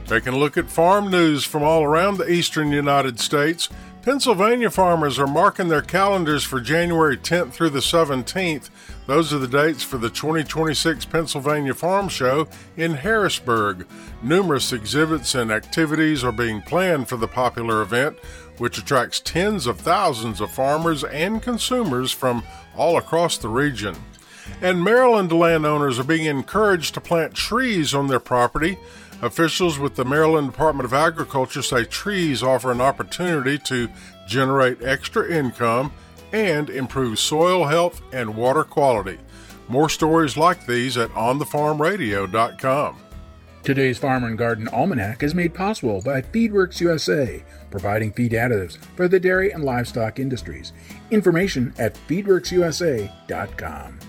Taking a look at farm news from all around the eastern United States, Pennsylvania farmers are marking their calendars for January 10th through the 17th. Those are the dates for the 2026 Pennsylvania Farm Show in Harrisburg. Numerous exhibits and activities are being planned for the popular event, which attracts tens of thousands of farmers and consumers from all across the region. And Maryland landowners are being encouraged to plant trees on their property. Officials with the Maryland Department of Agriculture say trees offer an opportunity to generate extra income and improve soil health and water quality. More stories like these at onthefarmradio.com. Today's Farm and Garden Almanac is made possible by Feedworks USA, providing feed additives for the dairy and livestock industries. Information at feedworksusa.com.